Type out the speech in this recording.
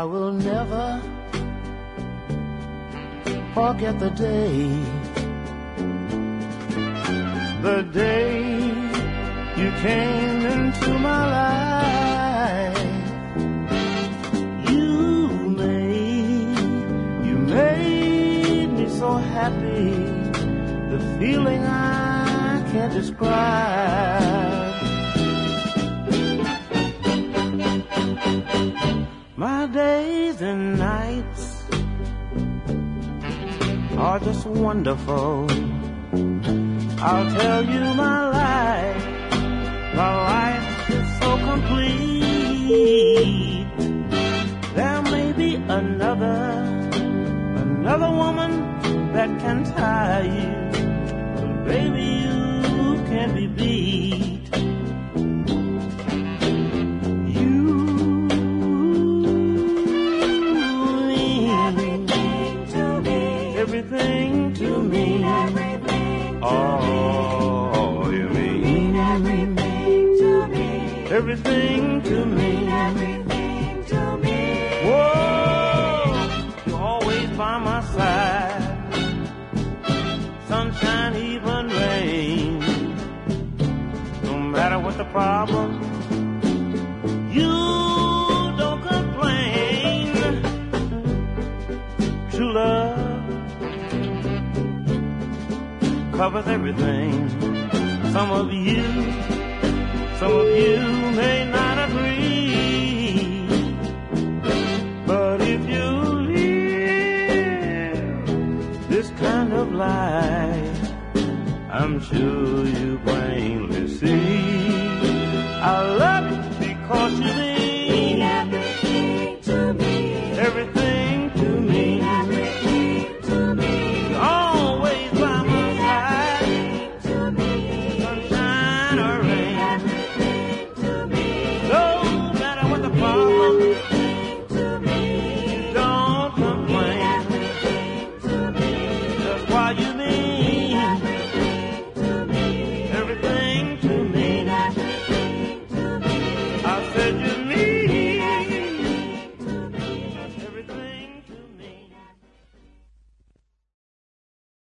I will never forget the day you came into my life. You made me so happy, the feeling I can't describe. My days and nights are just wonderful. I'll tell you my life is so complete. There may be another woman that can tie you, but baby, you can't be beat. You mean everything to me. Oh, you mean everything to me. Whoa, you're always by my side. Sunshine, even rain. No matter what the problem, you don't complain. True love covers everything. Some of you may not agree, but if you live this kind of life, I'm sure you plainly see.